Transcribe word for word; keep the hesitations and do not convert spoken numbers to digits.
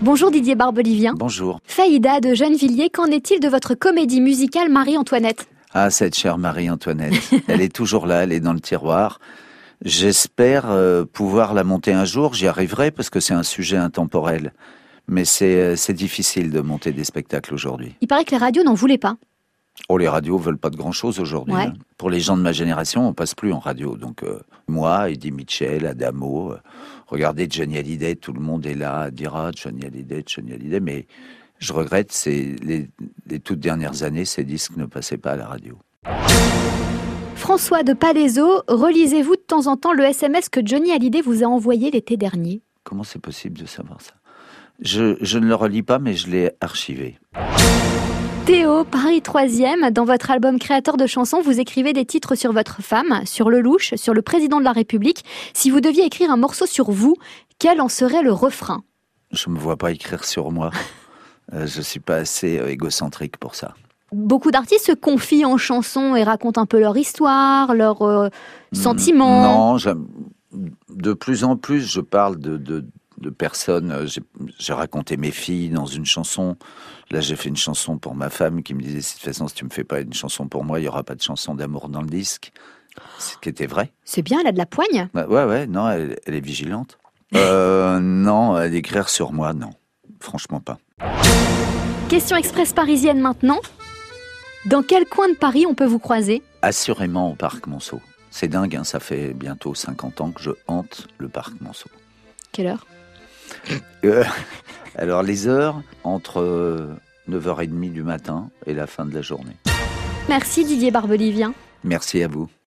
Bonjour Didier Barbelivien. Bonjour. Faïda de Gennevilliers, qu'en est-il de votre comédie musicale Marie-Antoinette ? Ah, cette chère Marie-Antoinette, elle est toujours là, elle est dans le tiroir. J'espère euh, pouvoir la monter un jour, j'y arriverai parce que c'est un sujet intemporel. Mais c'est, c'est difficile de monter des spectacles aujourd'hui. Il paraît que les radios n'en voulaient pas. Oh, les radios veulent pas de grand-chose aujourd'hui. Ouais. Hein. Pour les gens de ma génération, on passe plus en radio. Donc euh, moi, Eddie Mitchell, Adamo, euh, regardez Johnny Hallyday, tout le monde est là à dire ah, Johnny Hallyday, Johnny Hallyday. Mais je regrette, c'est les, les toutes dernières années, ces disques ne passaient pas à la radio. François de Palaiseau, relisez-vous de temps en temps le S M S que Johnny Hallyday vous a envoyé l'été dernier ? Comment c'est possible de savoir ça ? je, je ne le relis pas, mais je l'ai archivé. Théo, Paris troisième, dans votre album créateur de chansons, vous écrivez des titres sur votre femme, sur Lelouch, sur le président de la République. Si vous deviez écrire un morceau sur vous, quel en serait le refrain ? Je ne me vois pas écrire sur moi. euh, je ne suis pas assez euh, égocentrique pour ça. Beaucoup d'artistes se confient en chansons et racontent un peu leur histoire, leurs euh, sentiments. Non, j'aime... de plus en plus, je parle de, de, de personnes. J'ai, j'ai raconté mes filles dans une chanson. Là, j'ai fait une chanson pour ma femme qui me disait, de toute façon, si tu me fais pas une chanson pour moi, il y aura pas de chanson d'amour dans le disque. Ce qui était vrai. C'est bien, elle a de la poigne. Ouais, ouais, ouais non, elle, elle est vigilante. Euh, non, écrire sur moi, non. Franchement pas. Question express parisienne maintenant. Dans quel coin de Paris on peut vous croiser ? Assurément au Parc Monceau. C'est dingue, hein, ça fait bientôt cinquante ans que je hante le Parc Monceau. Quelle heure ? euh, Alors les heures, entre euh, neuf heures trente du matin et la fin de la journée. Merci Didier Barbelivien. Merci à vous.